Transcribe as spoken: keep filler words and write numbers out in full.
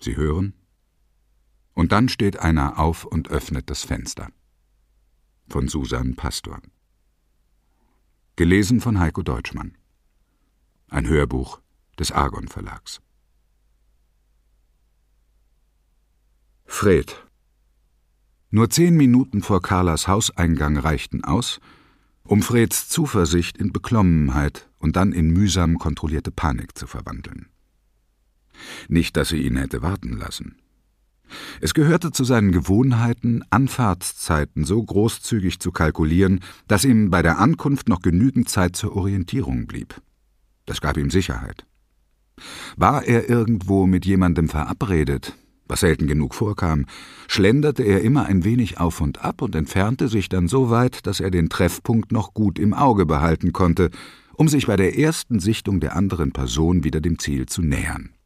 Sie hören? Und dann steht einer auf und öffnet das Fenster. Von Susan Pastor. Gelesen von Heiko Deutschmann. Ein Hörbuch des Argon Verlags. Fred. Nur zehn Minuten vor Carlas Hauseingang reichten aus, um Freds Zuversicht in Beklommenheit und dann in mühsam kontrollierte Panik zu verwandeln. Nicht, dass sie ihn hätte warten lassen. Es gehörte zu seinen Gewohnheiten, Anfahrtszeiten so großzügig zu kalkulieren, dass ihm bei der Ankunft noch genügend Zeit zur Orientierung blieb. Das gab ihm Sicherheit. War er irgendwo mit jemandem verabredet, was selten genug vorkam, schlenderte er immer ein wenig auf und ab und entfernte sich dann so weit, dass er den Treffpunkt noch gut im Auge behalten konnte, um sich bei der ersten Sichtung der anderen Person wieder dem Ziel zu nähern.